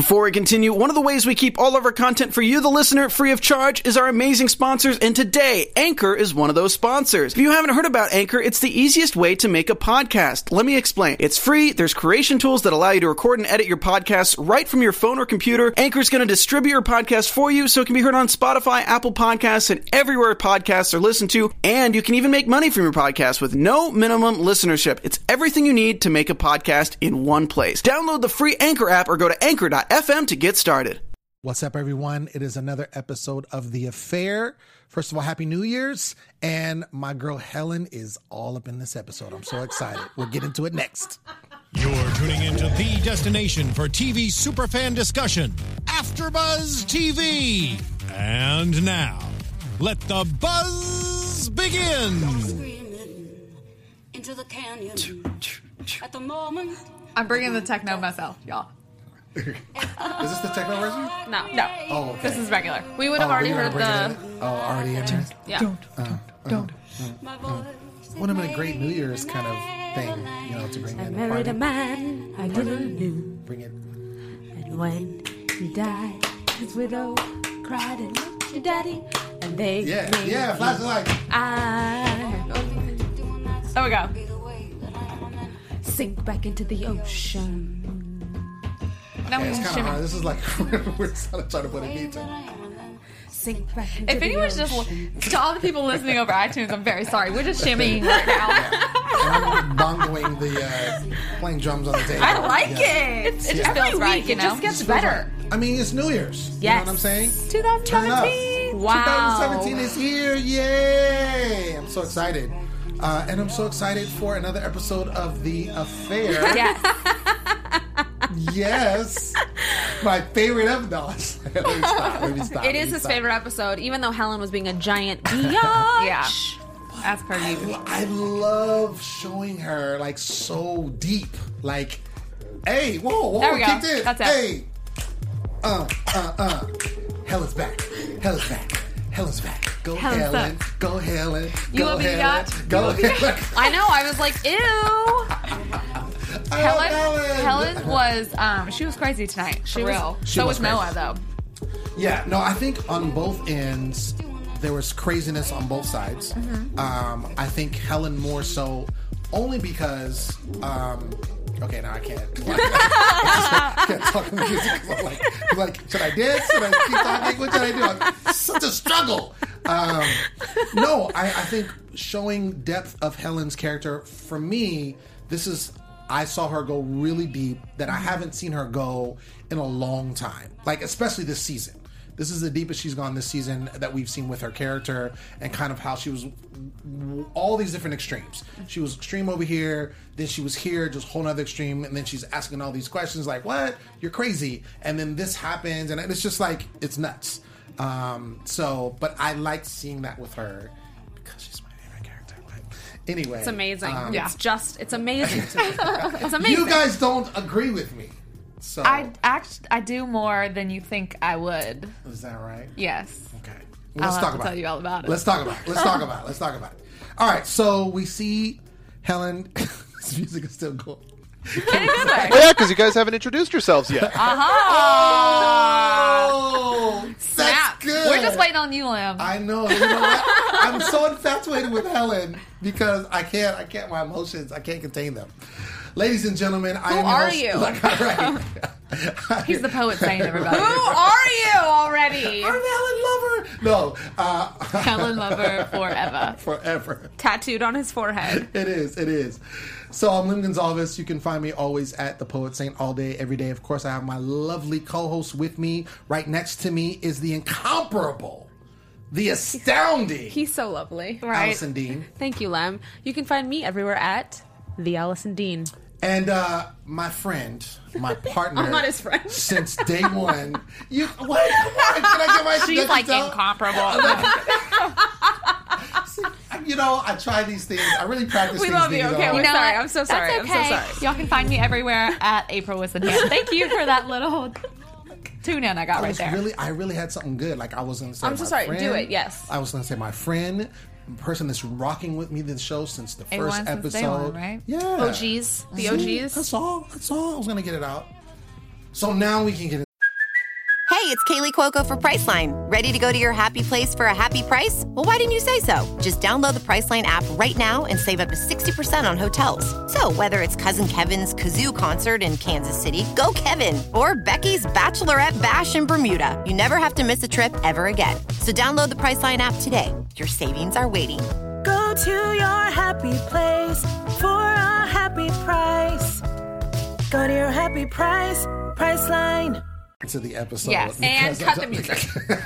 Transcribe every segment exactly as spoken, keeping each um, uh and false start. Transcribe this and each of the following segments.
Before we continue, one of the ways we keep all of our content for you, the listener, free of charge is our amazing sponsors, and today, Anchor is one of those sponsors. If you haven't heard about Anchor, it's the easiest way to make a podcast. Let me explain. It's free, there's creation tools that allow you to record and edit your podcasts right from your phone or computer. Anchor's going to distribute your podcast for you so it can be heard on Spotify, Apple Podcasts, and everywhere podcasts are listened to, and you can even make money from your podcast with no minimum listenership. It's everything you need to make a podcast in one place. Download the free Anchor app or go to anchor dot f m to get started. What's up, everyone? It is another episode of The Affair. First of all, Happy New Year's. And my girl Helen is all up in this episode. I'm so excited. We'll get into it next. You're tuning into the destination for T V superfan discussion, AfterBuzz T V. And now, let the buzz begin. Into the canyon. At the moment. I'm bringing the techno myself, y'all. Is this the techno version? No, no. Oh, okay. This is regular. We would have Oh, already we heard bring the. it in? Oh, already in there? Yeah. Uh, uh, don't. Uh, uh. Would have been a great New Year's kind of thing, you know, to bring I in. married a party. man I didn't know. Bring it. And when he died, his widow cried and looked to daddy. And they Yeah, made yeah, me- flashlight. I There we go. sink back into the ocean. Now Okay, we it's can kind of shimmy. hard. This is like, we're trying to put a beat to. Sink back into If the anyone's ocean. just to all the people listening over iTunes, I'm very sorry. We're just shimmying right now. I'm bongoing the, uh, playing drums on the table. I like Yeah. it. It just Yeah. feels Every right. week You it know? just gets better. I mean, it's New Year's. You know Yes. what I'm saying? twenty seventeen. Wow. twenty seventeen is here. Yay! I'm so excited. Uh, and I'm so excited for another episode of The Affair. Yes. Yes. My favorite episode. No, let me stop. Let me stop. It let is me his stop. favorite episode, even though Helen was being a giant biatch. Yeah. As per I, you. I love showing her like so deep. Like, hey, whoa, whoa, There we go. kicked in. That's it. Hey, uh, uh, uh. Helen's back. Helen's back. Helen's back. Go Helen's Helen. back. Go Helen. You Go will be Helen. biatch. Go Helen. I know, I was like, ew. I love Helen, Helen was um she was crazy tonight. She For was real. She so was was Noah crazy. though. Yeah, no, I think on both ends there was craziness on both sides. Mm-hmm. Um, I think Helen more so only because. Um, okay, now I can't. I can't talk in music because I'm like, I'm like, should I dance? Should I keep talking? What should I do? I'm, such a struggle. Um, no, I, I think showing depth of Helen's character for me, this is. I saw her go really deep that I haven't seen her go in a long time. Like, especially this season. This is the deepest she's gone this season that we've seen with her character and kind of how she was all these different extremes. She was extreme over here, then she was here, just whole nother extreme, and then she's asking all these questions like, what? You're crazy. And then this happens, and it's just like, it's nuts. Um, so, but I liked seeing that with her because she's my favorite character. But anyway. It's amazing. um, It's just, it's amazing to me. It's amazing. You guys don't agree with me. So I act I do more than you think I would. is that right? Yes. Okay. I'll Let's have talk to about tell it. you all about it. Let's talk about it. Let's talk about it. Let's talk about it. All right. So we see Helen. This music is still going. In a good way. Well, yeah, because you guys haven't introduced yourselves yet. Uh-huh. Oh, that's Snap. good. We're just waiting on you, Lim. I know. You know what? I'm so infatuated with Helen because I can't. I can't. My emotions. I can't contain them. Ladies and gentlemen, I am. are host- you? Like, all right. He's the poet saying everybody. Who are you already? I'm Helen Lover. No. Uh, Helen Lover forever. forever. Tattooed on his forehead. It is. It is. So I'm Lim Gonzalez. You can find me always at The Poet Saint all day, every day. Of course, I have my lovely co-host with me. Right next to me is the incomparable, the astounding He's so lovely. Right. Allison Dean. Thank you, Lem. You can find me everywhere at The Allison Dean. And uh, my friend, my partner. I'm not his friend. Since day one. You, what? Come on. Can I get my She's like introduction? incomparable. You know, I try these things. I really practice We these love things. you. Okay, all. we're You know sorry. what? I'm so sorry. That's okay. I'm so sorry. Y'all can find me everywhere at April Wissenham. Thank you for that little tune in I got I right was there. really, I really had something good. Like I was going to say, I'm so my sorry. friend. Do it, yes. I was going to say my friend, the person that's rocking with me this show since the A first one since day episode. one, right? Yeah, O Gs. The See? O Gs. That's all. That's all. I was going to get it out. So now we can get it's Kaylee Cuoco for Priceline. Ready to go to your happy place for a happy price? Well, why didn't you say so? Just download the Priceline app right now and save up to sixty percent on hotels. So whether it's Cousin Kevin's Kazoo Concert in Kansas City, go Kevin, or Becky's Bachelorette Bash in Bermuda, you never have to miss a trip ever again. So download the Priceline app today. Your savings are waiting. Go to your happy place for a happy price. Go to your happy price, Priceline. To the episode. Yes, and cut the music.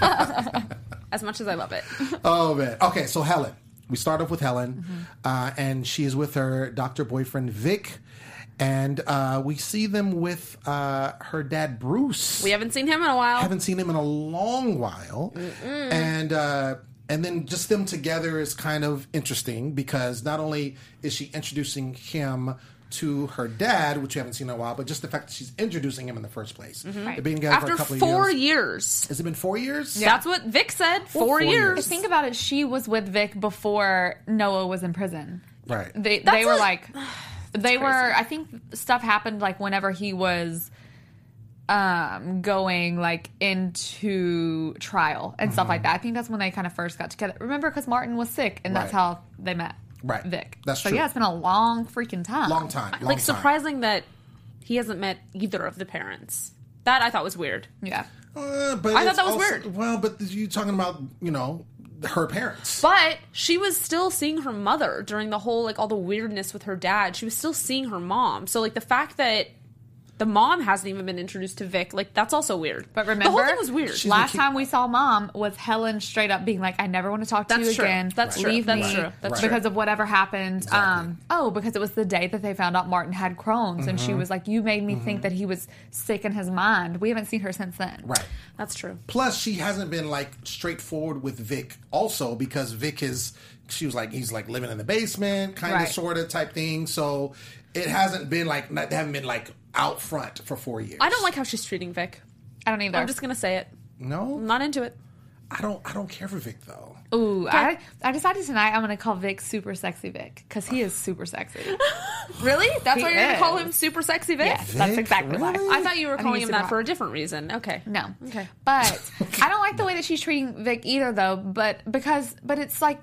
As much as I love it. Oh, man. Okay, so Helen. We start off with Helen, Mm-hmm. uh, and she is with her doctor boyfriend, Vic. And uh, we see them with uh, her dad, Bruce. We haven't seen him in a while. Haven't seen him in a long while. Mm-mm. And uh, and then just them together is kind of interesting because not only is she introducing him to her dad, which we haven't seen in a while, but just the fact that she's introducing him in the first place. Mm-hmm. They've been together After for a couple four of years. years. Has it been four years? Yeah. That's what Vic said. Four, Well, four years. years. Think about it. She was with Vic before Noah was in prison. Right. They That's they were a- like, they crazy. were. I think stuff happened like whenever he was um going like into trial and stuff like that. I think that's when they kind of first got together. Remember, because Martin was sick, and that's Right. how they met. Right. Vic. That's so true. yeah, it's been a long freaking time. Long time. Long like, time. surprising that he hasn't met either of the parents. That I thought was weird. Yeah. Uh, but I thought it's that was also- weird. Well, but you talking about, you know, her parents. But she was still seeing her mother during the whole, like, all the weirdness with her dad. She was still seeing her mom. So, like, the fact that the mom hasn't even been introduced to Vic, like, that's also weird. But remember, the whole thing was weird. last time we saw Mom was Helen straight up being like, "I never want to talk to That's you true. again. That's true. Leave That's me true. That's because true. of whatever happened." Exactly. Um, oh, because it was the day that they found out Martin had Crohn's, and she Mm-hmm. was like, "You made me think that he was sick in his mind." We haven't seen her since then. Right. That's true. Plus, she hasn't been like straightforward with Vic also because Vic is, she was like, he's like living in the basement, kind of, Right. sort of type thing. So it hasn't been like, they haven't been like out front for four years. I don't like how she's treating Vic. I don't either. I'm just going to say it. No? I'm not into it. I don't, I don't care for Vic though. Ooh, I, I decided tonight I'm going to call Vic Super Sexy Vic because he is super sexy. Really? That's He why you're going to call is. him Super Sexy Vic? Yes, that's Vic? exactly why. Really? I thought you were I think calling he's him that super for hot. a different reason. Okay. No. Okay. But I don't like the way that she's treating Vic either, though. But because, but it's like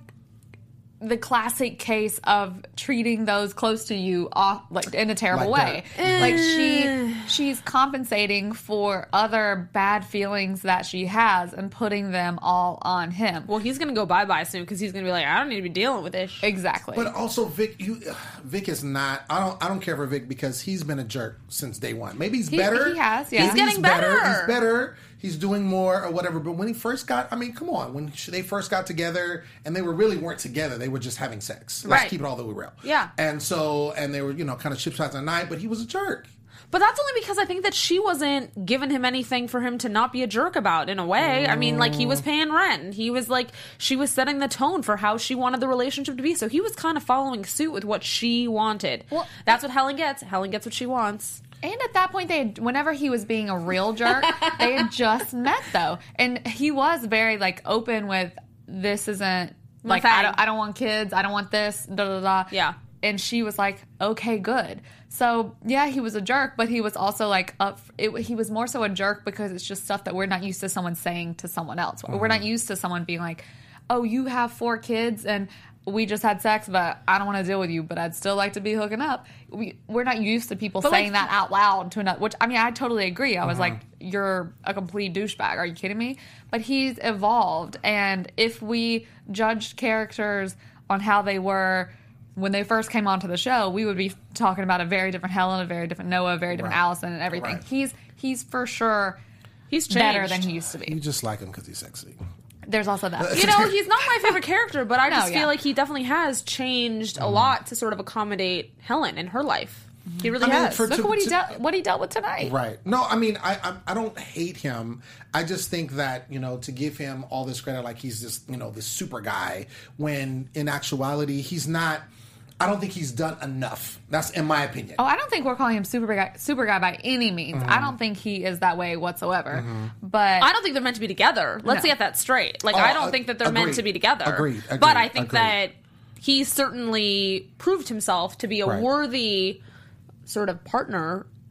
the classic case of treating those close to you off, like in a terrible Like way. Like she, she's compensating for other bad feelings that she has and putting them all on him. Well, he's going to go bye-bye soon because he's going to be like, I don't need to be dealing with this. Exactly. But also, Vic, you, Vic is not. I don't. I don't care for Vic because he's been a jerk since day one. Maybe he's He- better. he has, yeah. Maybe He's getting better. He's better. He's doing more or whatever. But when he first got, I mean, come on. When they first got together, and they were really weren't together. They were just having sex. Let's Right. keep it all the way real. Yeah. And so, and they were, you know, kind of chip shots at night. But he was a jerk. But that's only because I think that she wasn't giving him anything for him to not be a jerk about in a way. I mean, like, he was paying rent. And he was like, she was setting the tone for how she wanted the relationship to be. So he was kind of following suit with what she wanted. Well, that's what Helen gets. Helen gets what she wants. And at that point, they had, whenever he was being a real jerk, they had just met though, and he was very like open with this isn't My like thing. I don't, I don't want kids, I don't want this, da da da. Yeah. And she was like, okay, good. So yeah, he was a jerk, but he was also like up. It, he was more so a jerk because it's just stuff that we're not used to someone saying to someone else. Mm-hmm. We're not used to someone being like, oh, you have four kids and we just had sex, but I don't want to deal with you, but I'd still like to be hooking up. We, we're not used to people But, saying like- that out loud to another, which, I mean, I totally agree. I was Mm-hmm. like, you're a complete douchebag. Are you kidding me? But he's evolved, and if we judged characters on how they were when they first came onto the show, we would be talking about a very different Helen, a very different Noah, a very different Right. Allison, and everything. Right. He's he's for sure He's better changed. than he used to be. You just like him because he's sexy. There's also that. You know, he's not my favorite character, but I No, just feel yeah. like he definitely has changed a lot to sort of accommodate Helen in her life. He really I mean, has. for- Look to- at what he to- dealt what he dealt with tonight. Right. No, I mean, I, I I don't hate him. I just think that, you know, to give him all this credit like he's this, you know, this super guy, when in actuality he's not. I don't think he's done enough. That's in my opinion. Oh, I don't think we're calling him super guy, super guy by any means. Mm-hmm. I don't think he is that way whatsoever. But I don't think they're meant to be together. Let's No. get that straight. Like, Oh, I don't uh, think that they're agreed. meant to be together. Agreed, agreed, But I think agreed. that he certainly proved himself to be a Right. worthy sort of partner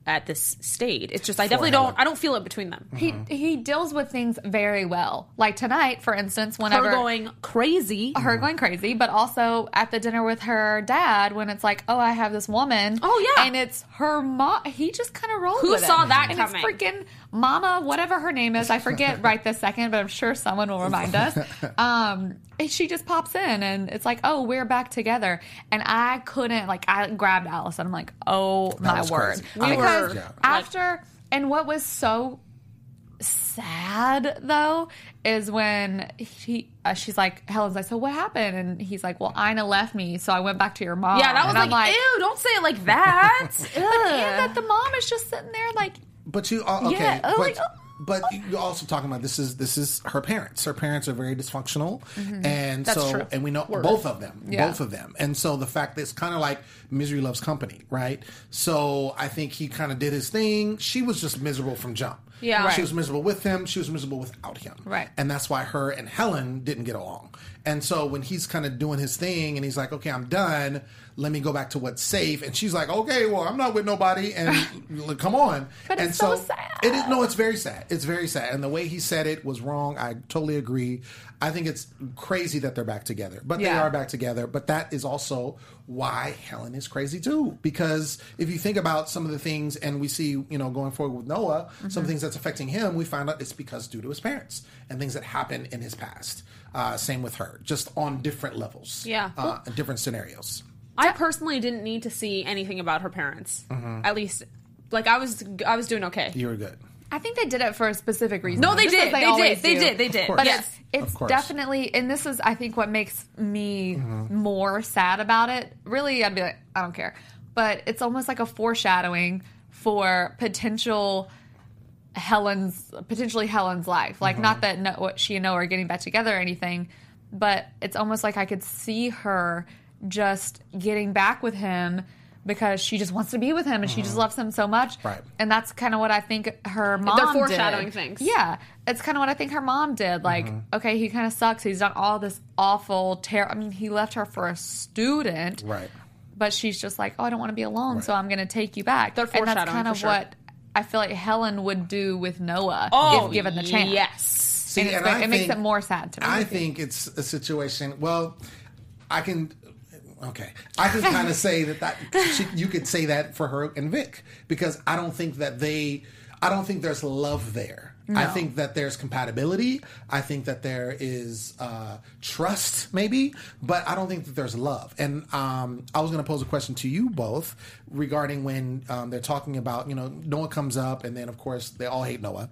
at this state. It's just I definitely don't I don't feel it between them. He he deals with things very well. Like tonight, for instance, whenever her going crazy, her going crazy, but also at the dinner with her dad when it's like, oh, I have this woman. Oh yeah, and it's her mom. He just kind of rolled. Who with saw it. that and coming? It's freaking Mama, whatever her name is. I forget right this second, but I'm sure someone will remind us. Um, and she just pops in, and it's like, oh, we're back together. And I couldn't like. I grabbed Allison. I'm like, oh my word, We because were, yeah. after and what was so sad though is when he uh, she's like, Helen's like, so what happened? And he's like, well, Ina left me, so I went back to your mom. Yeah, that was and like, I'm like, ew, don't say it like that. but and that the mom is just sitting there like, But you uh, okay? Yeah, but, like, but you're also talking about this is this is her parents. Her parents are very dysfunctional, Mm-hmm. and That's so true. and we know Word. both of them, Yeah. both of them, and so the fact that it's kind of like misery loves company, right? So I think he kind of did his thing. She was just miserable from jump. Yeah. she Right. was miserable with him. She was miserable without him. Right. And that's why her and Helen didn't get along. And so when he's kind of doing his thing and he's like, okay, I'm done. Let me go back to what's safe. And she's like, okay, well, I'm not with nobody. And come on. But and it's so sad. It is, no, it's very sad. It's very sad. And the way he said it was wrong. I totally agree. I think it's crazy that they're back together. But they Yeah. are back together. But that is also why Helen is crazy too. Because if you think about some of the things, and we see, you know, going forward with Noah, Mm-hmm. some things that's affecting him, we find out it's because due to his parents and things that happened in his past. Uh, same with her, just on different levels. Yeah. Uh, different scenarios. I personally didn't need to see anything about her parents. Mm-hmm. At least, like I was, I was doing okay. You were good. I think they did it for a specific reason. No, they Just as did. They always did. They do. did. They did. But Yes. it's Of it's course. definitely, and this is I think what makes me more sad about it. Really, I'd be like, I don't care. But it's almost like a foreshadowing for potential Helen's potentially Helen's life. Like not that no, what she and Noah are getting back together or anything, but it's almost like I could see her just getting back with him because she just wants to be with him and she just loves him so much. Right. And that's kind of what I think her mom They're did. foreshadowing things. Yeah. It's kind of what I think her mom did. Like, okay, he kind of sucks. He's done all this awful terror. I mean, he left her for a student. Right. But she's just like, oh, I don't want to be alone, so I'm going to take you back. They're and that's foreshadowing kind for of sure. what I feel like Helen would do with Noah Oh, if given the chance. yes. See, And it's and ve- I it makes think- it more sad to me. I think it's a situation. Well, I can. Okay, I can kind of say that that she, you could say that for her and Vic because I don't think that they. I don't think there's love there. I think that there's compatibility. I think that there is uh, trust, maybe, but I don't think that there's love. And um, I was going to pose a question to you both regarding when um, they're talking about, you know, Noah comes up, and then of course they all hate Noah,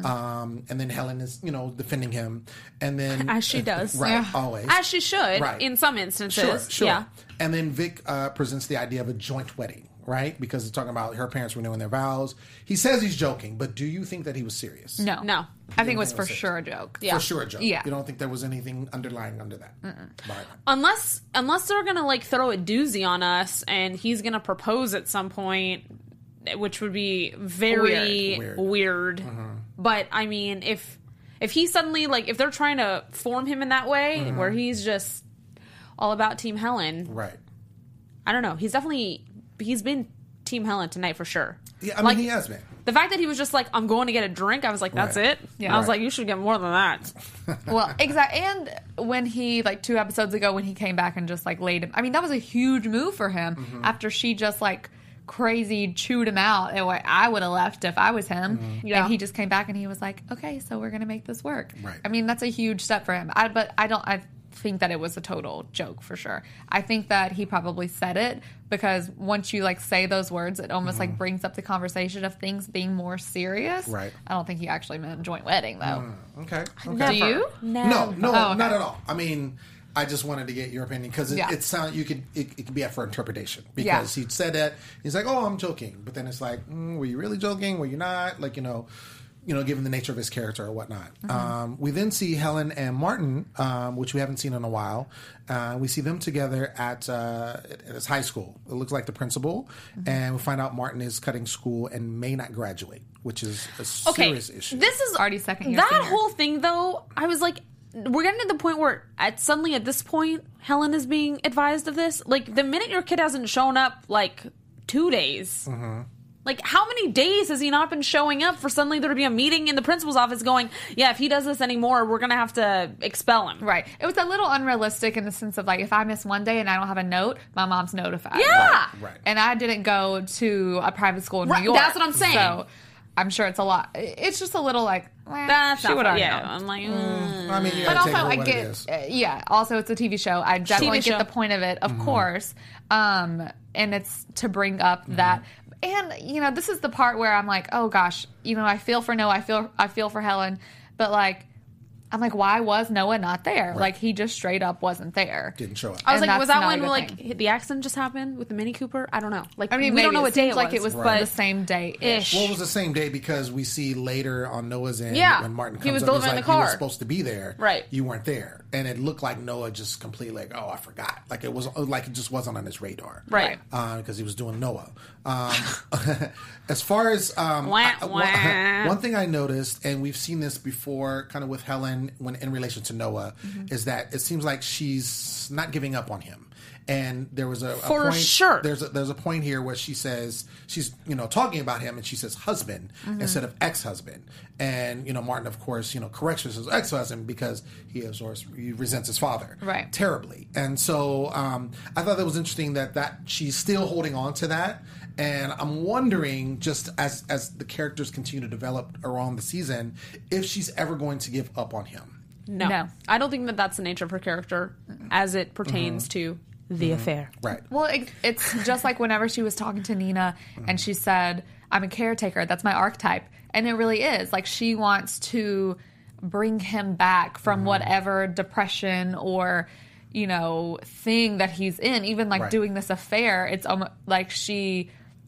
um, and then Helen is, you know, defending him, and then As she does. right? Yeah. Always, As she should, Right. in some instances. Sure, sure. Yeah. And then Vic uh, presents the idea of a joint wedding, right? Because it's talking about her parents renewing their vows. He says he's joking, but do you think that he was serious? No. No. I think it was think it for was it. sure a joke. Yeah. For sure a joke. Yeah. You don't think there was anything underlying under that? Behind that? Unless unless they're gonna like throw a doozy on us and he's gonna propose at some point, which would be very Weird. weird. Weird. But I mean, if if he suddenly like if they're trying to form him in that way where he's just all about Team Helen, Right. I don't know. He's definitely he's been Team Helen tonight for sure. Yeah, I mean, Like, he has been. The fact that he was just like, I'm going to get a drink, I was like, that's Right. it? Yeah. I was Right. like, you should get more than that. Well, exactly. And when he, like two episodes ago, when he came back and just like laid him, I mean, that was a huge move for him Mm-hmm. after she just like crazy chewed him out. And what I would have left if I was him. Mm-hmm. Yeah. And he just came back and he was like, okay, so we're going to make this work. Right. I mean, that's a huge step for him. I, but I don't, I think that it was a total joke for sure. I think that he probably said it because once you like say those words, it almost like brings up the conversation of things being more serious. Mm-hmm. Right. I don't think he actually meant joint wedding though. Okay. okay. Do you? No, no, Oh, okay. not at all. I mean, I just wanted to get your opinion because it, Yeah. it sound you could it, it could be up for interpretation because Yeah. he said that he's like, oh, I'm joking, but then it's like, mm, were you really joking? Were you not? Like, you know, you know, given the nature of his character or whatnot. Mm-hmm. Um, we then see Helen and Martin, um, which we haven't seen in a while. Uh, we see them together at, uh, at his high school. It looks like the principal, Mm-hmm. and we find out Martin is cutting school and may not graduate, which is a Okay, serious issue. this is Already second year That senior. whole thing, though, I was like, we're getting to the point where, at suddenly at this point, Helen is being advised of this. Like, the minute your kid hasn't shown up, like, two days, Like, how many days has he not been showing up for suddenly there to be a meeting in the principal's office going, yeah, if he does this anymore, we're going to have to expel him. Right. It was a little unrealistic in the sense of, like, if I miss one day and I don't have a note, my mom's notified. Yeah. Right. right. And I didn't go to a private school in Right, New York. that's what I'm saying. So I'm sure it's a lot. It's just a little like, eh, That's she not would fun. already Yeah. know. I'm like, mm. Mm. I mean, you But gotta also, take it for I what get, it is. uh, yeah. Also, it's a T V show. I definitely T V get show. the point of it, of Mm-hmm. course. Um, and it's to bring up Mm-hmm. that, and you know, this is the part where I'm like, oh gosh, you know, I feel for Noah, I feel, I feel for Helen, but like, I'm like, why was Noah not there? Right. Like, he just straight up wasn't there. Didn't show up. I was And like, was that's that not a when good like thing. the accident just happened with the Mini Cooper? I don't know. Like, I mean, we maybe don't know it what day seems it like was. it was Right. the same day Ish. Well, it was the same day because we see later on Noah's end Yeah. when Martin He comes was up, he's delivering like, the you were car. supposed to be there. Right. You weren't there. And it looked like Noah just completely like, oh, I forgot. Like it was like it just wasn't on his radar. Right. Because he was doing Noah. Um, as far as um, Wah, I- wah. one thing I noticed, and we've seen this before kind of with Helen when in relation to Noah, Mm-hmm. is that it seems like she's not giving up on him. And there was a, a For point, sure. There's a, there's a point here where she says she's you know talking about him and she says husband Mm-hmm. instead of ex-husband, and you know Martin of course you know corrects her as ex-husband because he of course he resents his father Right. terribly, and so um, I thought that was interesting that that she's still holding on to that, and I'm wondering just as as the characters continue to develop around the season if she's ever going to give up on him. No. No. I don't think that that's the nature of her character as it pertains to the affair. Right. Well, it, it's just like whenever she was talking to Nina and she said, I'm a caretaker. That's my archetype. And it really is. Like, she wants to bring him back from whatever depression or, you know, thing that he's in. Even like Right. doing this affair, it's almost like she...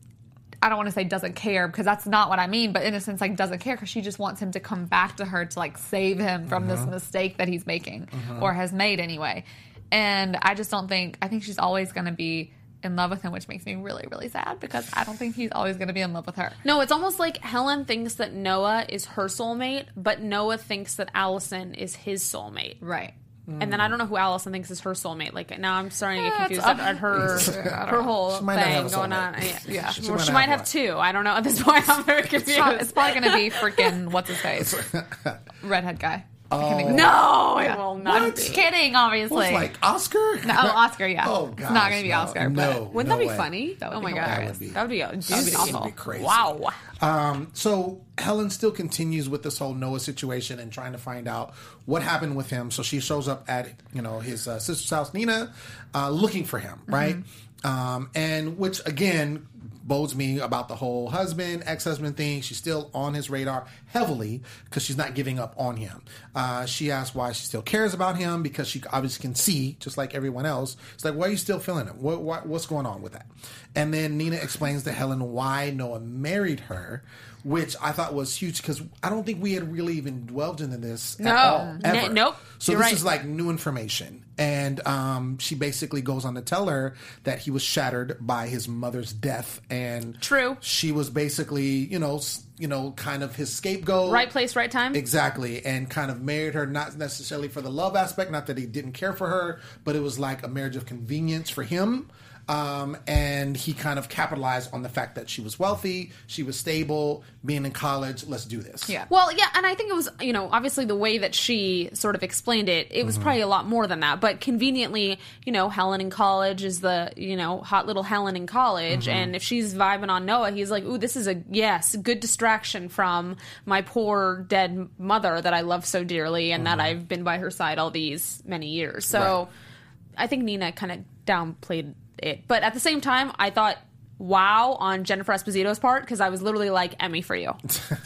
I don't want to say doesn't care because that's not what I mean, but in a sense, like doesn't care because she just wants him to come back to her to like save him from this mistake that he's making or has made anyway. And I just don't think, I think she's always going to be in love with him, which makes me really, really sad because I don't think he's always going to be in love with her. No, it's almost like Helen thinks that Noah is her soulmate, but Noah thinks that Allison is his soulmate. Right. And then I don't know who Allison thinks is her soulmate. Like, now I'm starting to get Yeah, confused it's- at, at her her whole She might not thing have a going soulmate. on. Yeah, Yeah. She, She well, might she not might have have two. I don't know at this point. I'm very confused. It's, prob- it's probably going to be freaking, what's his face? Redhead guy. I can't think of his No, name. it will not I'm be. just kidding, obviously. Who's like Oscar? No, oh, Oscar, yeah. Oh, It's gosh, not gonna be no. Oscar, No, but- Wouldn't no that be way. funny? That would oh be my god, hilarious. That would be- that would be, a That dude, would be awful. crazy. Wow. Um, so Helen still continues with this whole Noah situation and trying to find out what happened with him. So she shows up at you know his uh, sister's house, Nina, uh, looking for him, right? Um, and which again bodes me about the whole husband, ex-husband thing. She's still on his radar heavily because she's not giving up on him. Uh, she asks why she still cares about him because she obviously can see, just like everyone else. It's like, why are you still feeling it? What, what, what's going on with that? And then Nina explains to Helen why Noah married her, which I thought was huge because I don't think we had really even dwelled into this No. at all. Ever. N- nope. So You're this right. is like new information. And um, she basically goes on to tell her that he was shattered by his mother's death. And True. she was basically, you know, s- you know, kind of his scapegoat. Right place, right time. Exactly. And kind of married her, not necessarily for the love aspect, not that he didn't care for her, but it was like a marriage of convenience for him. Um, and he kind of capitalized on the fact that she was wealthy, she was stable, being in college, let's do this. Yeah. Well, yeah, and I think it was, you know, obviously the way that she sort of explained it, it was probably a lot more than that. But conveniently, you know, Helen in college is the, you know, hot little Helen in college. And if she's vibing on Noah, he's like, ooh, this is a, yes, good distraction from my poor dead mother that I love so dearly and that I've been by her side all these many years. So Right. I think Nina kind of downplayed it. But at the same time, I thought, wow, on Jennifer Esposito's part, because I was literally like, Emmy for you.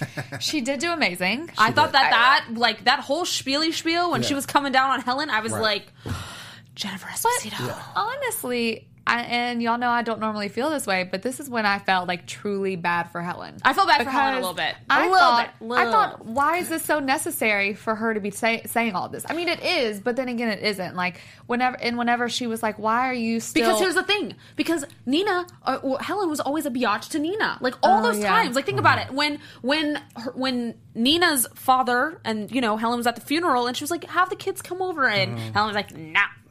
She did do amazing. I thought did. that that like that whole spiely spiel when she Yeah. was coming down on Helen, I was Right. like, Jennifer Esposito. Honestly, I, and y'all know I don't normally feel this way, but this is when I felt like truly bad for Helen. I felt bad for Helen a Because little bit. I A little thought, bit. I Little. thought, why is this so necessary for her to be say, saying all this? I mean, it is, but then again, it isn't. Like whenever and whenever she was like, "Why are you still?" Because here's the thing. Because Nina, uh, well, Helen was always a biatch to Nina. Like all Oh, those yeah. times. Like think about it. When when her, when Nina's father and you know Helen was at the funeral and she was like, "Have the kids come over," and Helen was like, "Nah."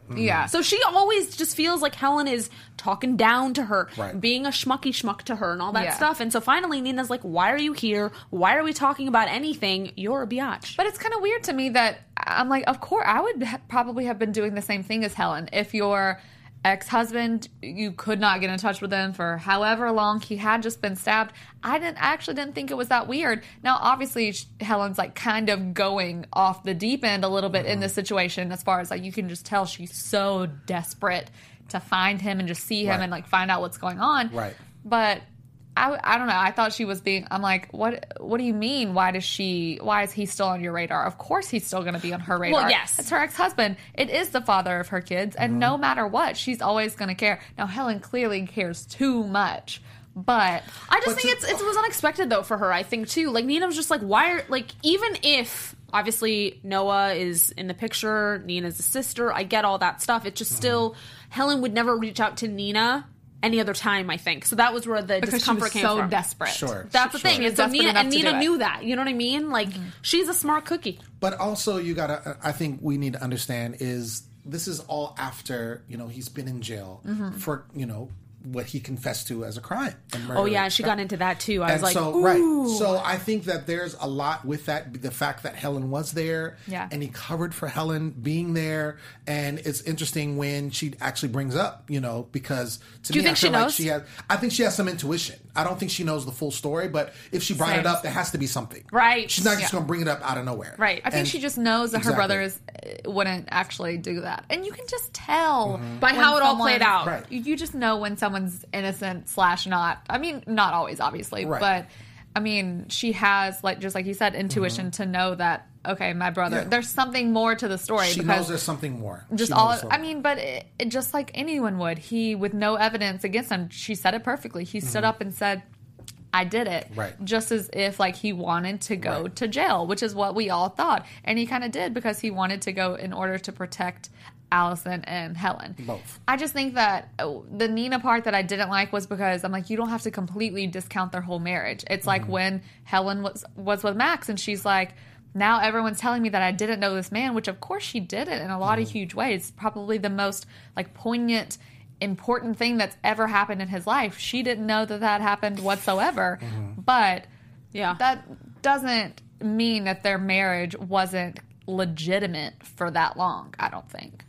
Yeah. So she always just feels like Helen is talking down to her, Right. being a schmucky schmuck to her and all that Yeah. stuff. And so finally Nina's like, why are you here? Why are we talking about anything? You're a biatch. But it's kind of weird to me that I'm like, of course, I would ha- probably have been doing the same thing as Helen. If your ex-husband, you could not get in touch with him for however long, he had just been stabbed, I didn't I actually didn't think it was that weird. Now, obviously, sh- Helen's like kind of going off the deep end a little bit in this situation, as far as like you can just tell she's so desperate to find him and just see him Right. and like find out what's going on. Right. But I, I don't know. I thought she was being. I'm like, what? What do you mean? Why does she? Why is he still on your radar? Of course, he's still going to be on her radar. Well, yes. It's her ex-husband. It is the father of her kids, and Mm-hmm. no matter what, she's always going to care. Now, Helen clearly cares too much, but I just But think to- it's it was unexpected though for her. I think too. Like Nina was just like, why are like even if obviously Noah is in the picture, Nina's a sister. I get all that stuff. It's just still Helen would never reach out to Nina any other time. I think so. That was where the because she discomfort was came so from. desperate. Sure. That's the Sure. thing. She And was so desperate Nina enough and to Nina do it. knew that. You know what I mean? Like she's a smart cookie. But also, you gotta. I think we need to understand is this is all after you know he's been in jail for you know what he confessed to as a crime. And murder. Oh yeah, she got into that too. I And was like, so ooh. right, so I think that there's a lot with that. The fact that Helen was there, Yeah. and he covered for Helen being there, and it's interesting when she actually brings up, you know, because to Do you me, think I feel she like knows? she has. I think she has some intuition. I don't think she knows the full story, but if she brought Same. it up, there has to be something. Right. She's not just Yeah. going to bring it up out of nowhere. Right. I think And- she just knows that Exactly. her brothers uh, wouldn't actually do that, and you can just tell By when how it all someone- played out. Right. You, you just know when someone's innocent slash not. I mean, not always, obviously, Right. but I mean, she has like just like you said, intuition to know that okay, my brother. Yeah. There's something more to the story. She because knows there's something more. just She all. knows I something. mean, but it, it, just like anyone would, he with no evidence against him, she said it perfectly. He stood up and said, I did it. Right. Just as if like he wanted to go Right. to jail, which is what we all thought. And he kind of did because he wanted to go in order to protect Allison and Helen. Both. I just think that uh, the Nina part that I didn't like was because I'm like, you don't have to completely discount their whole marriage. It's like Mm-hmm. when Helen was was with Max and she's like, now everyone's telling me that I didn't know this man, which of course she did it in a lot Mm-hmm. of huge ways. Probably the most like poignant, important thing that's ever happened in his life. She didn't know that that happened whatsoever, Mm-hmm. but Yeah. that doesn't mean that their marriage wasn't legitimate for that long. I don't think.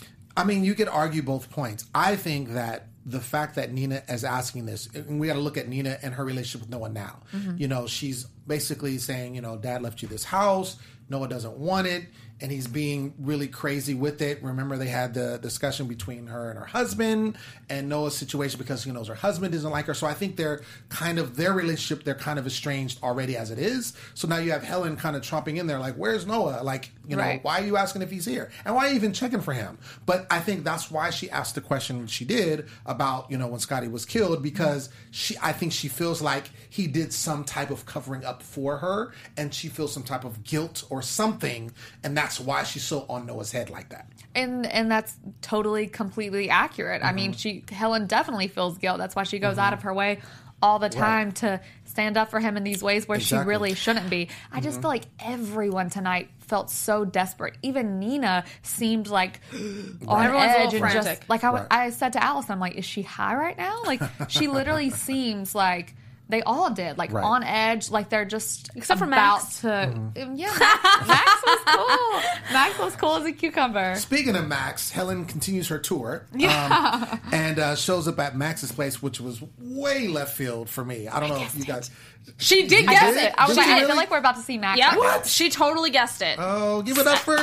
I mean, you could argue both points. I think that the fact that Nina is asking this, and we got to look at Nina and her relationship with Noah now. You know, she's basically saying, you know, Dad left you this house. Noah doesn't want it. And he's being really crazy with it. Remember, they had the discussion between her and her husband and Noah's situation because he knows her husband doesn't like her. So I think they're kind of, their relationship, they're kind of estranged already as it is. So now you have Helen kind of tromping in there like, where's Noah? Like, you know, Right. why are you asking if he's here? And why are you even checking for him? But I think that's why she asked the question she did about, you know, when Scotty was killed, because she, I think she feels like he did some type of covering up for her and she feels some type of guilt or something. And that's why she's so on Noah's head like that. And and that's totally completely accurate. I mean, she Helen definitely feels guilt. That's why she goes out of her way all the time to stand up for him in these ways where she Exactly. really shouldn't be. I just feel like everyone tonight felt so desperate. Even Nina seemed like on Everyone's a edge little and just frantic. like I, w- Right. I said to Allison, I'm like, is she high right now? Like she literally seems like they all did, like Right. on edge, like they're just Except for about Max. to. Yeah, Max, Max was cool. Max was cool as a cucumber. Speaking of Max, Helen continues her tour um, and uh, shows up at Max's place, which was way left field for me. I don't know if you guys... She did You guess did? it. I was Did like, you I really? feel like we're about to see Max. Yeah. right now. What? She totally guessed it. Oh, give it up for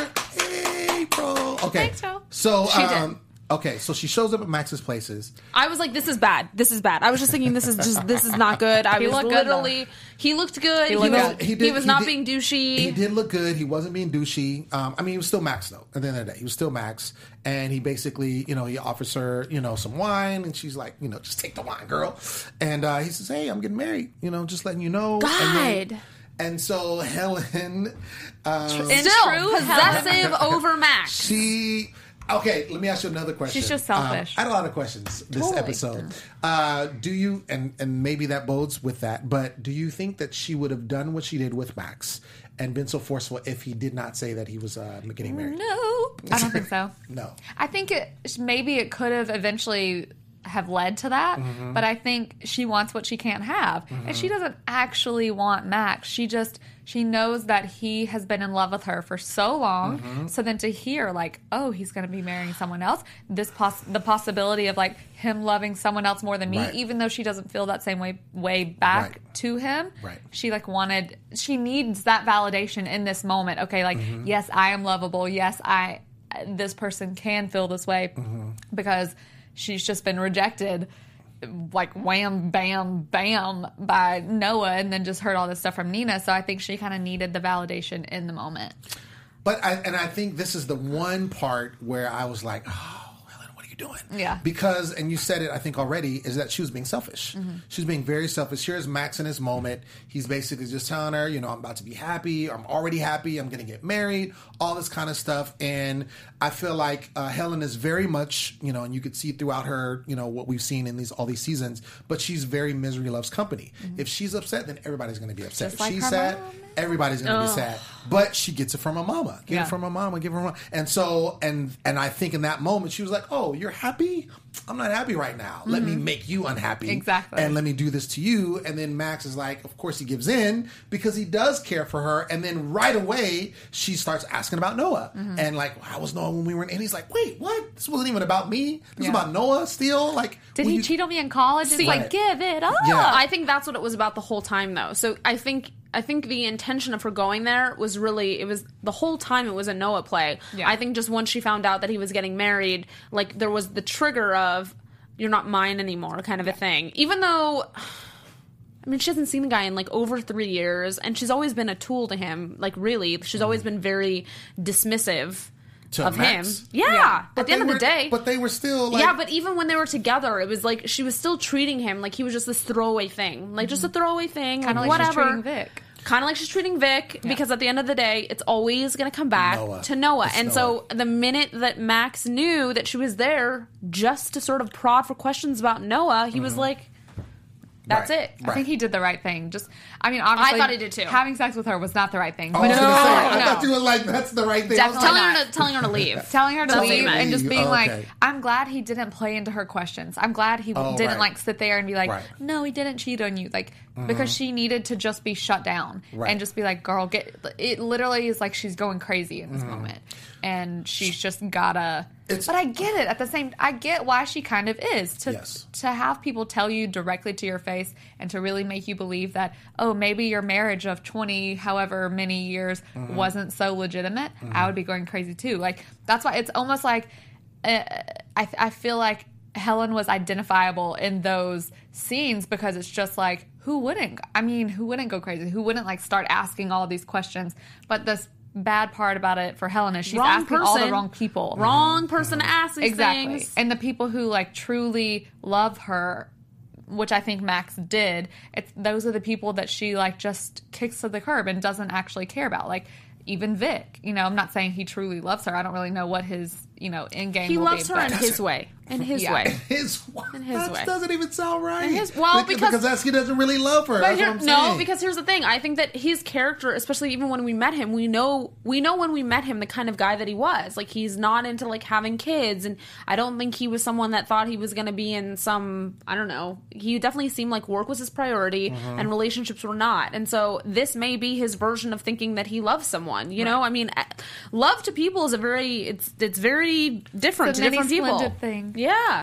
April. Okay. Thanks, Joe. So, She did. um, okay, so she shows up at Max's places. I was like, this is bad. This is bad. I was just thinking, this is just, this is not good. I He was looked good, literally, he looked good. He, looked was, good. he, did- was not did- being douchey. He did look good. He wasn't being douchey. Um, I mean, he was still Max, though, at the end of the day. He was still Max. And he basically, you know, he offers her, you know, some wine. And she's like, you know, just take the wine, girl. And uh, he says, hey, I'm getting married. You know, just letting you know. And, then- God. and so Helen... Um, In Still true possessive over Max. She okay. Let me ask you another question. She's just selfish. Um, I had a lot of questions this Totally. episode. Uh, do you and and maybe that bodes with that, but do you think that she would have done what she did with Max and been so forceful if he did not say that he was uh, getting married? No, I don't think so. No. I think it maybe it could have eventually have led to that, Mm-hmm. but I think she wants what she can't have. Mm-hmm. And she doesn't actually want Max. She just, she knows that he has been in love with her for so long. Mm-hmm. So then to hear like, oh, he's going to be marrying someone else, this poss- the possibility of like him loving someone else more than me, Right. even though she doesn't feel that same way, way back Right. to him. Right. She like wanted, she needs that validation in this moment. Okay. Like, Mm-hmm. yes, I am lovable. Yes, I, this person can feel this way Mm-hmm. because she's just been rejected like wham, bam, bam by Noah and then just heard all this stuff from Nina. So I think she kind of needed the validation in the moment. But I, and I think this is the one part where I was like, oh, Helen, what are you doing? Yeah. Because, and you said it, I think already, is that she was being selfish. Mm-hmm. She was being very selfish. Here's Max in his moment. He's basically just telling her, you know, I'm about to be happy. I'm already happy. I'm going to get married. All this kind of stuff. And I feel like uh, Helen is very much, you know, and you could see throughout her, you know, what we've seen in these all these seasons, but she's very misery loves company. Mm-hmm. If she's upset, then everybody's going to be upset. Just If like she's her sad, mom. everybody's going to be Ugh. sad. But she gets it from her mama. Get Yeah. it from her mama. Give her mama. And so, and and I think in that moment, she was like, oh, you're happy? I'm not happy right now. Let me make you unhappy. Exactly. And let me do this to you. And then Max is like, of course he gives in because he does care for her. And then right away, she starts asking about Noah. And like, how was Noah when we were in? And he's like, wait, what? This wasn't even about me. This was Yeah. about Noah still? Like, Did will he you- cheat on me in college? It's See- like, Right. give it up. Yeah. I think that's what it was about the whole time, though. So I think I think the intention of her going there was really, it was the whole time it was a Noah play. Yeah. I think just once she found out that he was getting married, like there was the trigger of you're not mine anymore kind of a thing. Even though, I mean, she hasn't seen the guy in like over three years, and she's always been a tool to him. Like really, she's always been very dismissive To of Max? him. Yeah. Yeah. At the end they of the were- day. But they were still like. Yeah, but even when they were together, it was like she was still treating him like he was just this throwaway thing, like just a throwaway thing, Kind of like like she's whatever. treating Vic. Kind of like she's treating Vic, because at the end of the day, it's always going to come back Noah. to Noah. It's and Noah. so the minute that Max knew that she was there just to sort of prod for questions about Noah, he was like, that's Right. it. I think he did the right thing. Just, I mean, obviously, thought he did too. having sex with her was not the right thing. I was But gonna say, I no. thought you were like, that's the right thing. I was Definitely like, Telling her, to, telling her to leave. telling her to Telling leave her to and just leave. being Oh, like, okay. I'm glad he didn't play into her questions. I'm glad he Oh, didn't right. like sit there and be like, Right. no, he didn't cheat on you. Like, because she needed to just be shut down Right. and just be like, girl, get, it literally is like she's going crazy in this Mm-hmm. moment. And she's just gotta, It's- but I get it at the same, I get why she kind of is to, Yes. to have people tell you directly to your face and to really make you believe that, oh, maybe your marriage of twenty, however many years Mm-hmm. wasn't so legitimate. I would be going crazy too. Like, that's why it's almost like, uh, I, I feel like Helen was identifiable in those scenes because it's just like, who wouldn't? I mean, who wouldn't go crazy? Who wouldn't like start asking all these questions? But this bad part about it for Helen is she's Wrong asking all the person. wrong people. Wrong person to ask these Exactly. things. And the people who like truly love her, which I think Max did, it's those are the people that she like just kicks to the curb and doesn't actually care about. Like even Vic, you know, I'm not saying he truly loves her. I don't really know what his, you know, in game. He will loves be, her but- in his way. In his Yeah. way. His, In his that way. doesn't even sound right. In his- well, because- that's, he doesn't really love her. But That's here, what I'm no, saying. because here's the thing. I think that his character, especially even when we met him, we know we know when we met him the kind of guy that he was. Like he's not into like having kids, and I don't think he was someone that thought he was going to be in some. I don't know. He definitely seemed like work was his priority, Mm-hmm. and relationships were not. And so this may be his version of thinking that he loves someone. You know, I mean, eh, love to people is a very it's it's very different It's a to different many people. splendid thing. Yeah.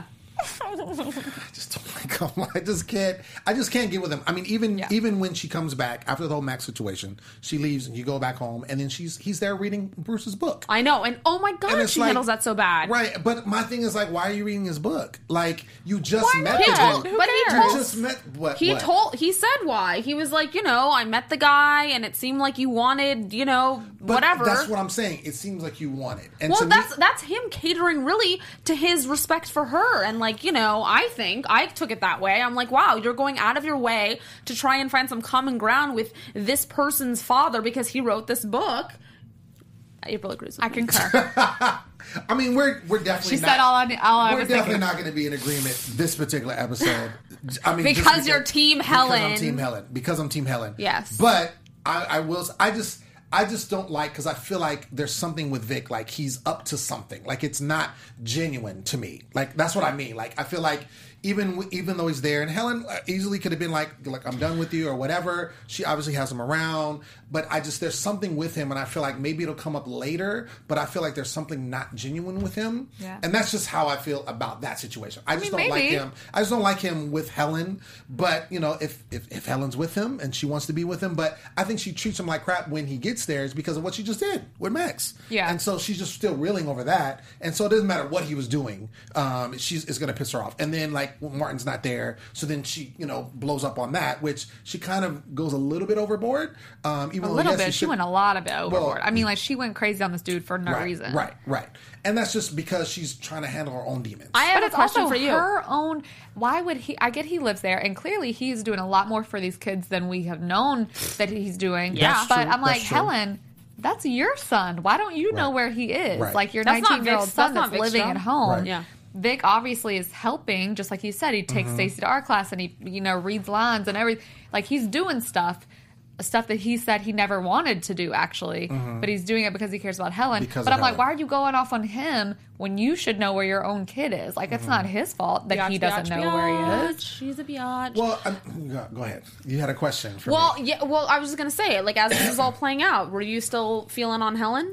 I just don't like him. I just can't. I just can't get with him. I mean, even Yeah. even when she comes back after the whole Max situation, she leaves and you go back home, and then she's he's there reading Bruce's book. I know, and oh my god, And it's she like- handles that so bad. Right, but my thing is like, why are you reading his book? Like you just Why met not? the He told- dude. but he You told- just met what? He what? told, he said why. He was like, you know, I met the guy and it seemed like you wanted, you know, But whatever. That's what I'm saying. It seems like you want it. And well, to me- that's that's him catering really to his respect for her, and like you know, I think I took it that way. I'm like, wow, you're going out of your way to try and find some common ground with this person's father because he wrote this book. April agrees with I me. concur. I mean, we're we're definitely She not, said all I, all I we're was definitely thinking. not going to be in agreement this particular episode. I mean, just Because you're Team because I'm Helen. Team Helen. Because I'm Team Helen. Yes. But I, I will. I just. I just don't like, because I feel like there's something with Vic, like he's up to something. Like it's not genuine to me. Like that's what I mean. Like I feel like even even though he's there, and Helen easily could have been like, like I'm done with you or whatever. She obviously has him around, but I just, there's something with him, and I feel like maybe it'll come up later, but I feel like there's something not genuine with him. Yeah. And that's just how I feel about that situation. I just I mean, don't maybe. like him. I just don't like him with Helen. But, you know, if, if, if Helen's with him and she wants to be with him, but I think she treats him like crap when he gets there is because of what she just did with Max. Yeah. And so she's just still reeling over that. And so it doesn't matter what he was doing. Um, she's it's going to piss her off. And then, like, when Martin's not there, so then she, you know, blows up on that, which she kind of goes a little bit overboard. Um, even A though, little yes, bit. he She should- went a lot of it overboard. Well, I mean, like, she went crazy on this dude for no right, reason. Right, right. And that's just because she's trying to handle her own demons. I have But a it's question also for you. her own. Why would he? I get he lives there, and clearly he's doing a lot more for these kids than we have known that he's doing. Yeah. That's but true. I'm like, That's true. Helen, that's your son. Why don't you know Right. where he is? Right. Like your That's not nineteen year old Vic's- son that's not that's Vic's living job. at home. Right. Yeah. Vic obviously is helping, just like he said. He takes Mm-hmm. Stacey to art class, and he, you know, reads lines and everything. Like he's doing stuff. Stuff that he said he never wanted to do, actually, but he's doing it because he cares about Helen. Because but of I'm like, Helen. why are you going off on him when you should know where your own kid is? Like, it's not his fault that he Biatch, doesn't biatch, know where he biatch. is. She's a biatch. Well, I'm, go, go ahead. You had a question for Well, me. yeah. Well, I was just gonna say, like, as this is all playing out, were you still feeling on Helen?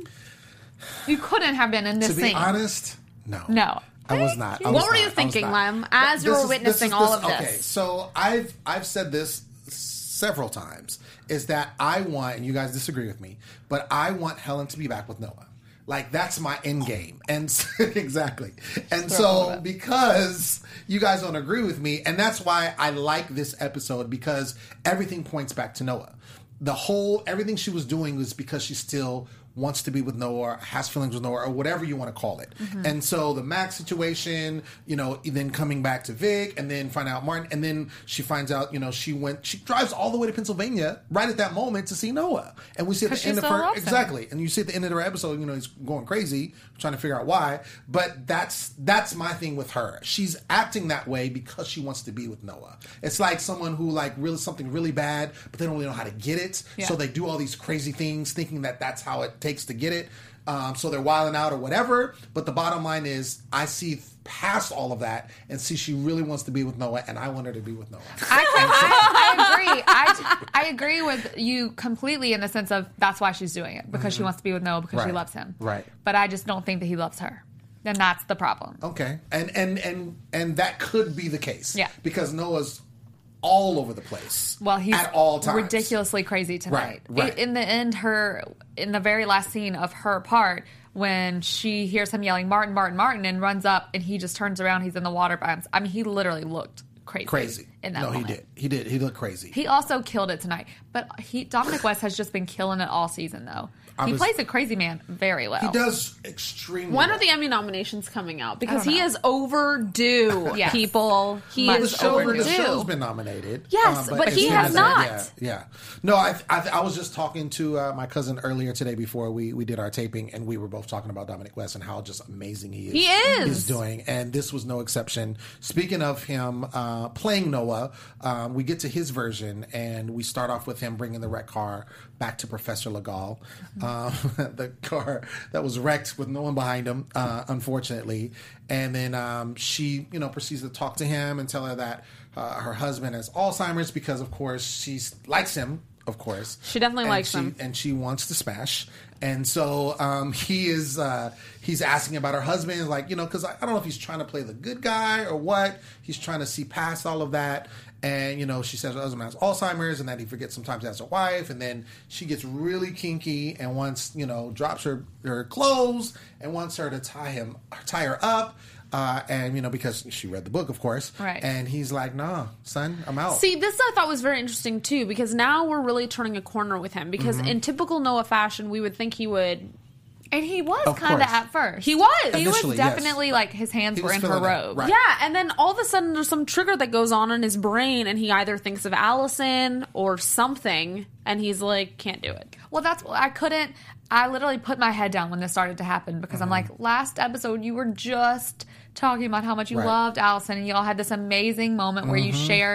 You couldn't have been in this To be scene. honest, no. No. I was not. I What was were not. you I was thinking, not. Lem, as you This were is- witnessing is- all of Okay, this? so I've I've said this several times, is that I want, and you guys disagree with me, but I want Helen to be back with Noah. Like that's my end game, and so- exactly. And so because you guys don't agree with me, and that's why I like this episode, because everything points back to Noah. The whole everything she was doing was because she still wants to be with Noah, or has feelings with Noah, or whatever you want to call it. Mm-hmm. And so the Max situation, you know, then coming back to Vic, and then find out Martin, and then she finds out, you know, she went, she drives all the way to Pennsylvania right at that moment to see Noah. And we see at the 'Cause end she of still her, loves him. exactly. And you see at the end of her episode, you know, he's going crazy, trying to figure out why. But that's that's my thing with her. She's acting that way because she wants to be with Noah. It's like someone who like really something really bad, but they don't really know how to get it. Yeah. So they do all these crazy things, thinking that that's how it takes to get it. Um, so they're wilding out or whatever. But the bottom line is, I see past all of that and see she really wants to be with Noah, and I want her to be with Noah. I, I, I agree. I, I agree with you completely in the sense of that's why she's doing it, because she wants to be with Noah because she Right. loves him. Right. But I just don't think that he loves her. Then that's the problem. Okay, and and and and that could be the case. Yeah. because Noah's all over the place. Well, he's at all times. ridiculously crazy tonight. Right, right. I- In the end, her in the very last scene of her part, when she hears him yelling Martin, Martin, Martin, and runs up, and he just turns around, he's in the water by himself. I mean, he literally looked crazy. Crazy. in that no, moment. he did. He did. He looked crazy. He also killed it tonight. But he Dominic West has just been killing it all season, though. I He was- plays a crazy man very well. He does extremely. When well. are the Emmy nominations coming out? Because I don't he know. is overdue, Yes. people. He Much the is show, overdue. the show's been nominated. Yes, uh, but as he soon has as not. Yeah, yeah. No, I, I I was just talking to uh, my cousin earlier today before we, we did our taping, and we were both talking about Dominic West and how just amazing he is. He is. He's doing, and this was no exception. Speaking of him uh, playing Noah, um, we get to his version, and we start off with him bringing the wrecked car back to Professor Legal, um, the car that was wrecked with no one behind him, uh, unfortunately. And then um, she, you know, proceeds to talk to him and tell her that uh, her husband has Alzheimer's because, of course, she likes him. Of course, She definitely And likes she, him. and she wants to smash. And so um, he is uh, he's asking about her husband, like, you know, because I, I don't know if he's trying to play the good guy or what. He's trying to see past all of that. And, you know, she says her husband has Alzheimer's and that he forgets sometimes he has a wife. And then she gets really kinky and wants, you know, drops her, her clothes and wants her to tie him, tie her up. Uh, and, you know, because she read the book, of course. Right. And he's like, nah, son, I'm out. See, this I thought was very interesting too, because now we're really turning a corner with him. Because Mm-hmm. in typical Noah fashion, we would think he would. And he was Of kind of course. at first. He was. He was Initially, yes. definitely like his hands He were was in her feeling it, robe. right. Yeah, and then all of a sudden there's some trigger that goes on in his brain, and he either thinks of Allison or something, and he's like, can't do it. Well, that's I couldn't. I literally put my head down when this started to happen because I'm like, last episode you were just talking about how much you Right. loved Allison, and y'all had this amazing moment where you shared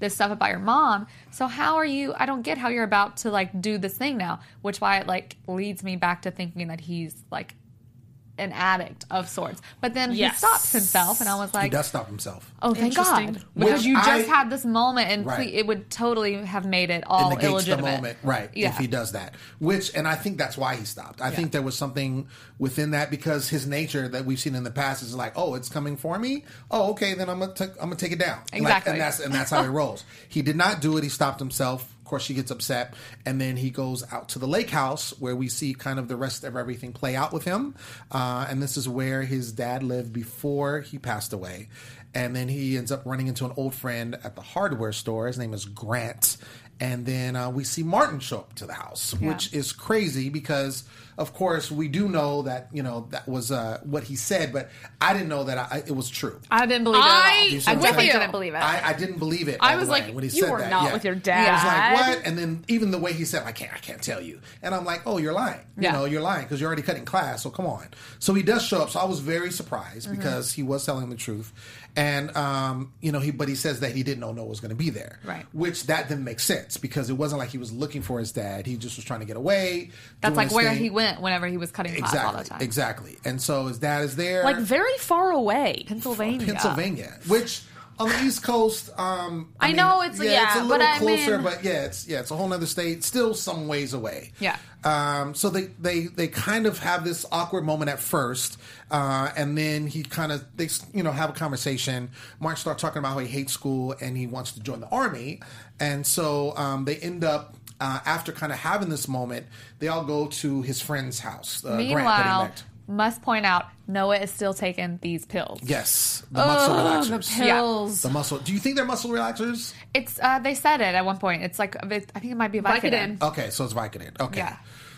this stuff about your mom. So how are you, I don't get how you're about to like do this thing now, which why it like leads me back to thinking that he's like an addict of sorts. But then Yes. he stops himself, and I was like, He does stop himself. oh, thank Interesting. God. Because Which you just I- had this moment, and Right. ple- it would totally have made it all It negates illegitimate. the moment, right? Yeah. If he does that, which, and I think that's why he stopped. I think there was something within that because his nature that we've seen in the past is like, oh, it's coming for me. Oh, okay, then I'm gonna t- I'm gonna take it down. Like, Exactly. and that's and that's how he rolls. He did not do it. He stopped himself. Of course, she gets upset, and then he goes out to the lake house where we see kind of the rest of everything play out with him. Uh, and this is where his dad lived before he passed away. And then he ends up running into an old friend at the hardware store. His name is Grant. And then uh, we see Martin show up to the house, Yeah. which is crazy because, of course, we do know that, you know, that was uh, what he said, but I didn't know that I, it was true. I didn't believe it I- at all. You see I what I'm definitely saying? didn't believe it. I, I didn't believe it. I all was the way like, when he you said were that. not Yeah. with your I was dad. like, what? And then even the way he said, I can't, I can't tell you. And I'm like, oh, you're lying. You Yeah. know, you're lying because you're already cutting class. So come on. So he does show up. So I was very surprised Mm-hmm. because he was telling the truth. And, um, you know, he, but he says that he didn't know Noah was going to be there. Right. Which that didn't make sense because it wasn't like he was looking for his dad. He just was trying to get away. That's doing like his where thing. he went whenever he was cutting class all the Exactly. time. Exactly. And so his dad is there. Like very far away. Pennsylvania. Pennsylvania, which on the East Coast, um, I know it's- it's yeah, a but little I closer, mean- but yeah, it's yeah, it's a whole other state, still some ways away. Yeah. Um, so they they they kind of have this awkward moment at first, uh, and then he kind of they you know have a conversation. Mark starts talking about how he hates school and he wants to join the army, and so um, they end up. Uh, after kind of having this moment, they all go to his friend's house. Uh, Grant, that he Meanwhile, met. must point out, Noah is still taking these pills. Yes, the muscle Oh, the relaxers. pills. The muscle. Do you think they're muscle relaxers? It's uh, they said it at one point. It's like I think it might be Vicodin. Vicodin. Okay, so it's Vicodin. Okay. Yeah.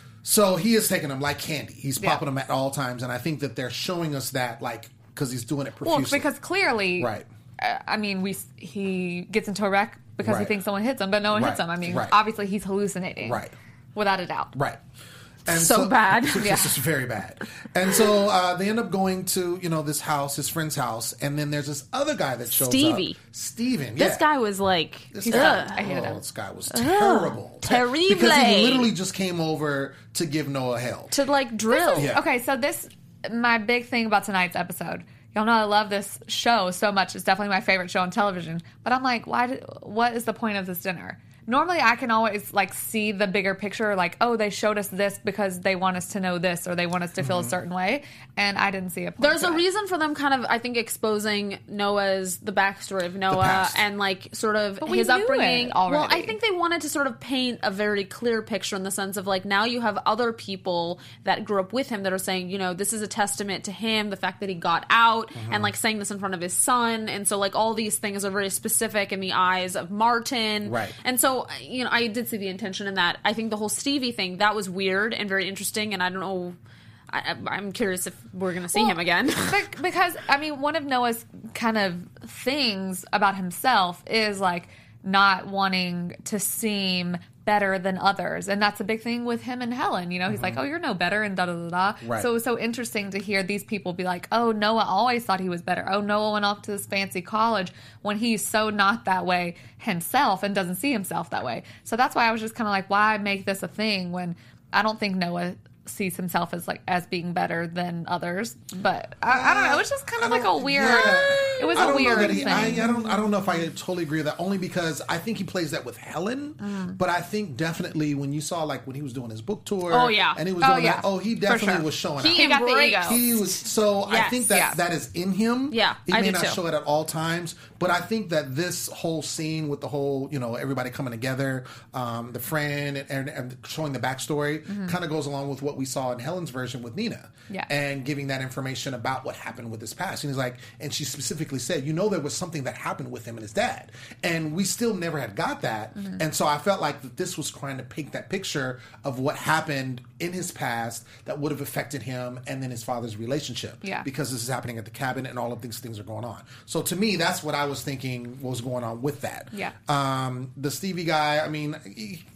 So he is taking them like candy. He's Yeah. popping them at all times, and I think that they're showing us that, like, because he's doing it Well, profusely. because clearly, Right. uh, I mean, we he gets into a wreck because he Right. thinks someone hits him, but no one hits Right. him. I mean, Right. obviously he's hallucinating. Right. Without a doubt. Right. And So bad. This is very bad. And so uh, they end up going to, you know, this house, his friend's house, and then there's this other guy that shows Stevie. up. Steven. This yeah. guy was like, This ugh. guy, I hated oh, him. this guy was terrible. terrible. Because he literally just came over to give Noah hell. to like drill. Yeah. Okay, so this my big thing about tonight's episode. Y'all know I love this show so much. It's definitely my favorite show on television. But I'm like, why? Did, what is the point of this dinner? Normally, I can always like see the bigger picture. Like, oh, they showed us this because they want us to know this, or they want us to feel a certain way. And I didn't see a point. There's to a it. reason for them kind of, I think, exposing Noah's, the backstory of Noah past. and like sort of But we his knew upbringing. it Well, I already. think they wanted to sort of paint a very clear picture in the sense of like now you have other people that grew up with him that are saying, you know, this is a testament to him, the fact that he got out and like saying this in front of his son. And so like all these things are very specific in the eyes of Martin. Right. And so, you know, I did see the intention in that. I think the whole Stevie thing, that was weird and very interesting. And I don't know. I, I'm curious if we're going to see Well, him again. But, because I mean, one of Noah's kind of things about himself is like not wanting to seem better than others, and that's a big thing with him and Helen. You know, he's like, "Oh, you're no better," and da da da da. Right. So it was so interesting to hear these people be like, "Oh, Noah always thought he was better. Oh, Noah went off to this fancy college," when he's so not that way himself and doesn't see himself that way. So that's why I was just kind of like, why make this a thing when I don't think Noah sees himself as like as being better than others. But I, I don't know. It was just kind of like a weird. Yeah. It was I a don't know weird that he- thing. I, I don't. I don't know if I totally agree with that. Only because I think he plays that with Helen. Mm. But I think definitely when you saw like when he was doing his book tour. Oh, yeah. and he was Oh, doing yeah. that. Oh, he For definitely sure. was showing He out. He got the embraced- ego. He was so. I Yes, think that yeah. that is in him. Yeah, he I may do not too. show it at all times, but I think that this whole scene with the whole, you know, everybody coming together, um, the friend, and, and, and showing the backstory, Mm-hmm. kind of goes along with what we saw in Helen's version with Nina. Yeah. and giving that information about what happened with his past. And he's like, and she specifically said, you know, there was something that happened with him and his dad, and we still never had got that. Mm-hmm. And so I felt like that this was trying to paint that picture of what happened in his past that would have affected him and then his father's relationship. Yeah. Because this is happening at the cabin and all of these things are going on. So to me, that's what I was thinking was going on with that. Yeah. Um, the Stevie guy, I mean, he,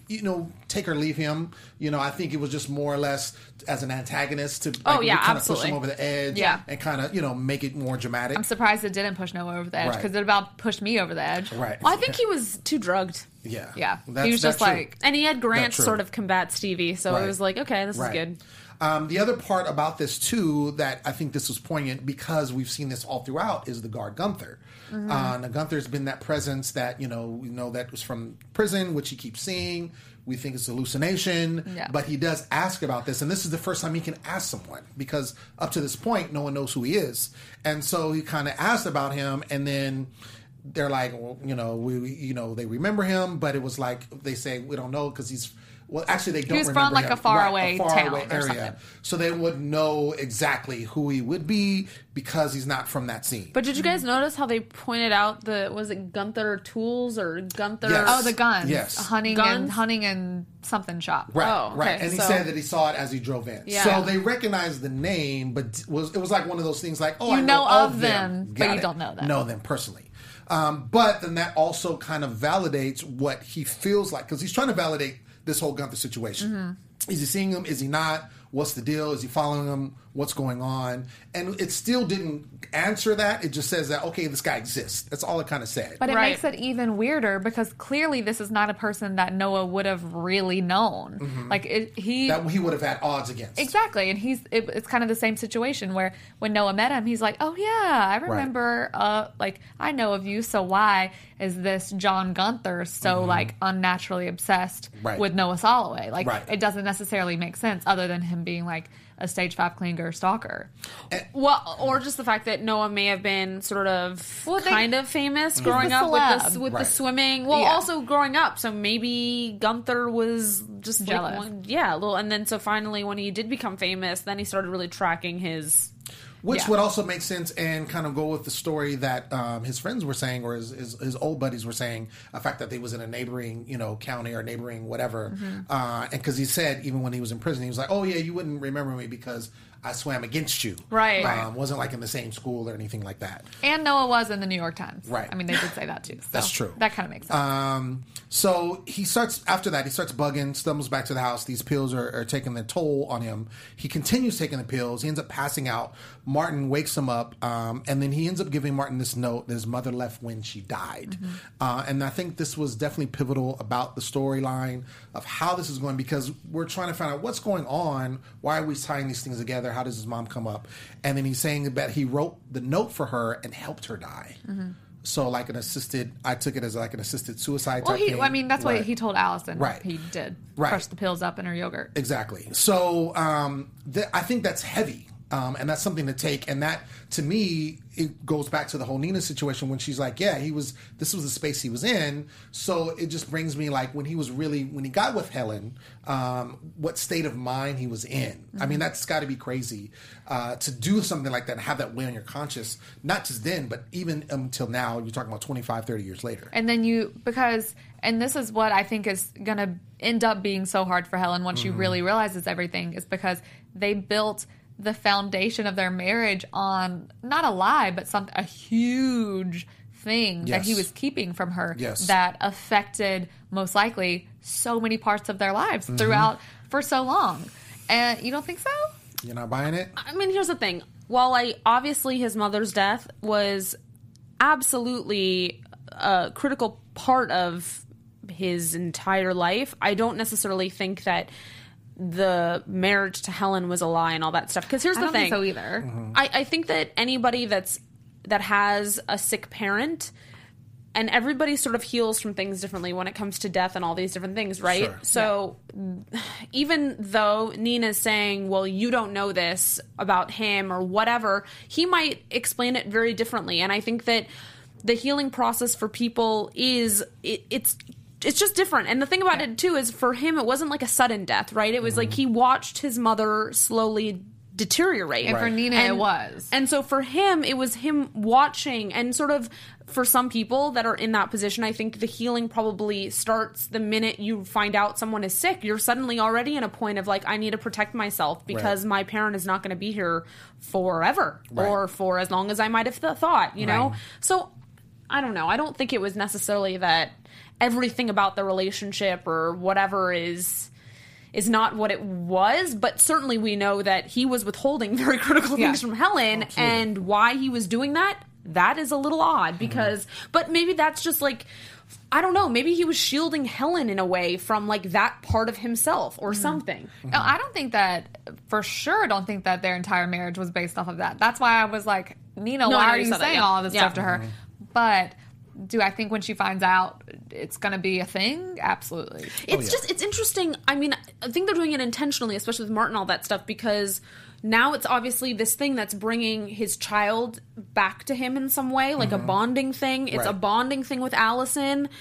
you know, take or leave him. You know, I think it was just more or less as an antagonist to like, oh yeah, kind absolutely. of push him over the edge, Yeah. and kind of you know make it more dramatic. I'm surprised it didn't push Noah over the edge Right. because it about pushed me over the edge. Right. Well, I think he was too drugged. Yeah. Yeah. That's- he was just that's true. like, And he had Grant That's true. sort of combat Stevie, so Right. it was like, okay, this Right. is good. Um, the other part about this too that I think this was poignant because we've seen this all throughout is the guard Gunther. Mm-hmm. Uh, now Gunther's been that presence that you know we know that was from prison, which he keeps seeing. We think it's hallucination, Yeah. but he does ask about this, and this is the first time he can ask someone because up to this point, no one knows who he is, and so he kind of asked about him, and then they're like, well, you know, we, we- you know, they remember him, but it was like they say we don't know because he's. Well, actually, they don't was remember from, like, him. a faraway Right, a faraway town or something. so they would know exactly who he would be because he's not from that scene. But did you guys notice how they pointed out the was it Gunther Tools or Gunther? Yes. oh, the guns. Yes. Hunting Guns? and hunting and something shop. Right, Oh, okay, right, and he so- said that he saw it as he drove in. Yeah. So they recognized the name, but was it was like one of those things like, oh, You I know, know of of them, them, but Got you it. don't know them. Know them personally. Um, but then that also kind of validates what he feels like because he's trying to validate this whole Gunther situation. Mm-hmm. Is he seeing him? Is he not? What's the deal? Is he following him? What's going on? And it still didn't answer that. It just says that, okay, this guy exists. That's all it kind of said. But it Right. makes it even weirder because clearly this is not a person that Noah would have really known. Like it, he that he would have had odds against. exactly, and he's it, it's kind of the same situation where when Noah met him, he's like, "Oh yeah, I remember. Uh, like I know of you. So why is this John Gunther so like unnaturally obsessed Right. with Noah Soloway? Like Right. it doesn't necessarily make sense other than him being like a stage five clinger stalker. Well, or just the fact that Noah may have been sort of Well, they- kind of famous growing the up with celeb. the with Right. the swimming. Well, Yeah. also growing up, so maybe Gunther was just Jealous. like one, yeah, a little. And then so finally, when he did become famous, then he started really tracking his. Which Yeah. would also make sense and kind of go with the story that um, his friends were saying, or his, his, his old buddies were saying, the fact that they was in a neighboring, you know, county or neighboring whatever. Mm-hmm. Uh, and because he said, even when he was in prison, he was like, oh, yeah, you wouldn't remember me because I swam against you. Right. Um, wasn't like in the same school or anything like that. And Noah was in the New York Times. Right. I mean, they did say that too. So That's true. That kind of makes sense. Um, so he starts, after that, he starts bugging, stumbles back to the house. These pills are, are taking their toll on him. He continues taking the pills. He ends up passing out. Martin wakes him up, um, and then he ends up giving Martin this note that his mother left when she died. Mm-hmm. Uh, and I think this was definitely pivotal about the storyline of how this is going, because we're trying to find out what's going on. Why are we tying these things together? How does his mom come up? And then he's saying that he wrote the note for her and helped her die. Mm-hmm. So like an assisted, I took it as like an assisted suicide well, type he, thing. I mean, that's Right. what he told Allison. Right. He did. Right. Crush the pills up in her yogurt. Exactly. So um, th- I think that's heavy. Um, and that's something to take. And that, to me, it goes back to the whole Nina situation when she's like, yeah, he was, this was the space he was in. So it just brings me like when he was really, when he got with Helen, um, what state of mind he was in. Mm-hmm. I mean, that's got to be crazy uh, to do something like that and have that weigh on your conscience, not just then, but even until now, you're talking about twenty-five, thirty years later. And then you, because, and this is what I think is going to end up being so hard for Helen once she really realizes everything, is because they built the foundation of their marriage on not a lie, but some a huge thing Yes. that he was keeping from her Yes. that affected most likely so many parts of their lives throughout for so long. And you don't think so? You're not buying it? I mean, here's the thing. While I obviously his mother's death was absolutely a critical part of his entire life, I don't necessarily think that the marriage to Helen was a lie and all that stuff. Because here's I the don't thing. think so either. Mm-hmm. I, I think that anybody that's that has a sick parent, and everybody sort of heals from things differently when it comes to death and all these different things, right? Sure. So even though Nina's saying, well, you don't know this about him or whatever, he might explain it very differently. And I think that the healing process for people is, it, it's it's just different. And the thing about it, too, is for him, it wasn't like a sudden death, right? It was like he watched his mother slowly deteriorate. And for Nina, it was. And so for him, it was him watching, and sort of for some people that are in that position, I think the healing probably starts the minute you find out someone is sick. You're suddenly already in a point of like, I need to protect myself because Right. my parent is not going to be here forever Right. or for as long as I might have th- thought, you know? Right. So I don't know. I don't think it was necessarily that everything about the relationship or whatever is is not what it was, but certainly we know that he was withholding very critical Yeah. things from Helen, Absolutely. and why he was doing that, that is a little odd because, mm-hmm. but maybe that's just like, I don't know, maybe he was shielding Helen in a way from like that part of himself or mm-hmm. something. Mm-hmm. No, I don't think that, for sure, don't think that their entire marriage was based off of that. That's why I was like, Nina, No, I why know are you you said that, saying yeah. all of this Yeah. stuff to her? But do I think when she finds out it's going to be a thing? Absolutely. It's Oh, yeah. just, it's interesting. I mean, I think they're doing it intentionally, especially with Martin and all that stuff, because now it's obviously this thing that's bringing his child back to him in some way, like Mm-hmm. a bonding thing. It's a Right. bonding thing with Allison.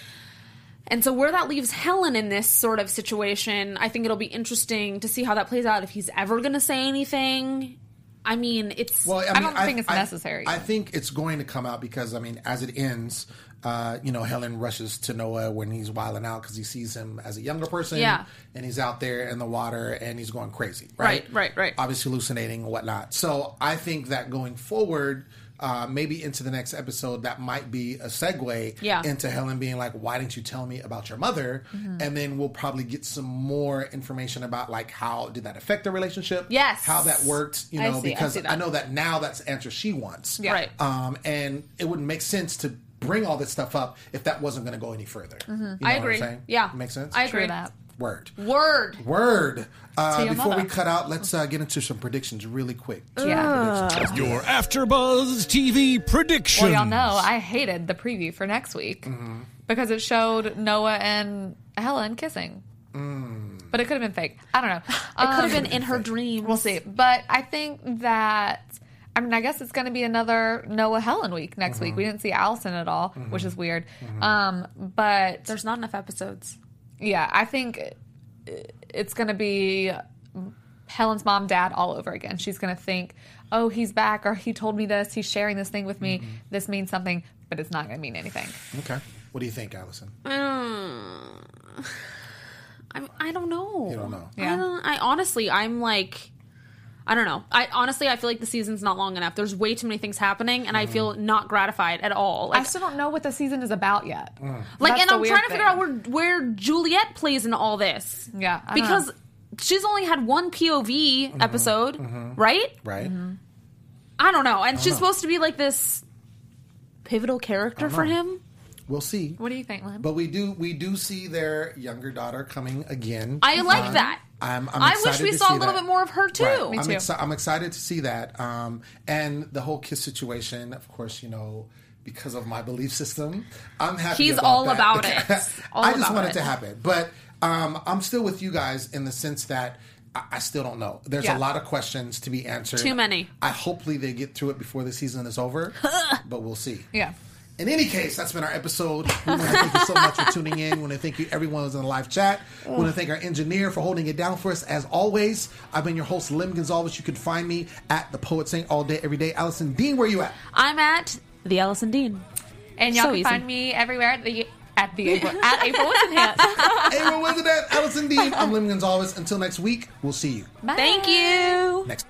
And so where that leaves Helen in this sort of situation, I think it'll be interesting to see how that plays out. If he's ever going to say anything. I mean, it's... Well, I, mean, I don't think it's necessary. I think it's going to come out because, I mean, as it ends, uh, you know, Helen rushes to Noah when he's wilding out because he sees him as a younger person. Yeah. And he's out there in the water and he's going crazy, right? Right, right, right. Obviously hallucinating and whatnot. So I think that going forward, uh, maybe into the next episode, that might be a segue Yeah. into Helen being like, why didn't you tell me about your mother? Mm-hmm. And then we'll probably get some more information about like how did that affect the relationship? Yes. How that worked, you I know, see, I because see that. I know that now that's the answer she wants. Yeah. Right. Um, and it wouldn't make sense to bring all this stuff up if that wasn't going to go any further. You know I what agree. I'm saying? Yeah. Makes sense? I agree. True that. Word. Word. Word. Uh, To your before we mother. cut out, let's uh, get into some predictions really quick. Yeah. Your AfterBuzz T V predictions. Well, y'all know I hated the preview for next week Mm-hmm. because it showed Noah and Helen kissing. Mm. But it could have been fake. I don't know. It could have been in her dreams. We'll see. But I think that, I mean, I guess it's going to be another Noah Helen week next Mm-hmm. week. We didn't see Allison at all, which is weird. Um, but There's not enough episodes. yeah, I think it's going to be Helen's mom, dad all over again. She's going to think, oh, he's back, or he told me this, he's sharing this thing with me. This means something, but it's not going to mean anything. Okay. What do you think, Allison? Mm. I I don't know. You don't know. I, don't, I honestly, I'm like, I don't know. I honestly, I feel like the season's not long enough. There's way too many things happening, and I feel not gratified at all. Like, I still don't know what the season is about yet. like, That's and the I'm weird trying to figure thing. out where where Juliet plays in all this. Yeah, I don't because know. she's only had one P O V episode, right? Right? I don't know, and she's supposed to be like this pivotal character for know. him. We'll see. What do you think, Lynn? But we do we do see their younger daughter coming again. I like Um, that. I'm, I'm I excited wish we to saw see a little that. bit more of her too. Right. Me I'm, too. exci- I'm excited to see that. Um, and the whole kiss situation, of course, you know, because of my belief system, I'm happy. He's about all that. about it. All I just about want it it. to happen, but um, I'm still with you guys in the sense that I, I still don't know. There's Yeah. a lot of questions to be answered. Too many. I hopefully they get through it before the season is over, but we'll see. Yeah. In any case, that's been our episode. We want to thank you so much for tuning in. We want to thank you, everyone who's in the live chat. We want to thank our engineer for holding it down for us. As always, I've been your host, Lim Gonzalez. You can find me at The Poet Saint all day, every day. Allison Dean, where you at? I'm at the Allison Dean. And y'all So can easy. find me everywhere at the at the April at April Wisenhant. April Wisenhant, Allison Dean. I'm Lim Gonzalez. Until next week, we'll see you. Bye. Thank you. Next.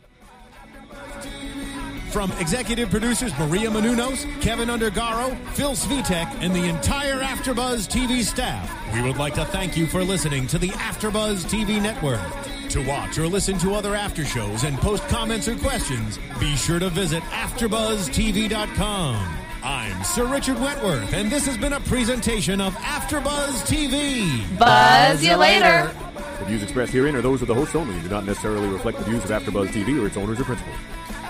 From executive producers Maria Menounos, Kevin Undergaro, Phil Svitek, and the entire AfterBuzz T V staff, we would like to thank you for listening to the AfterBuzz T V network. To watch or listen to other after shows and post comments or questions, be sure to visit after buzz t v dot com. I'm Sir Richard Wentworth, and this has been a presentation of AfterBuzz T V. Buzz you later. The views expressed herein are those of the hosts only and do not necessarily reflect the views of AfterBuzz T V or its owners or principals.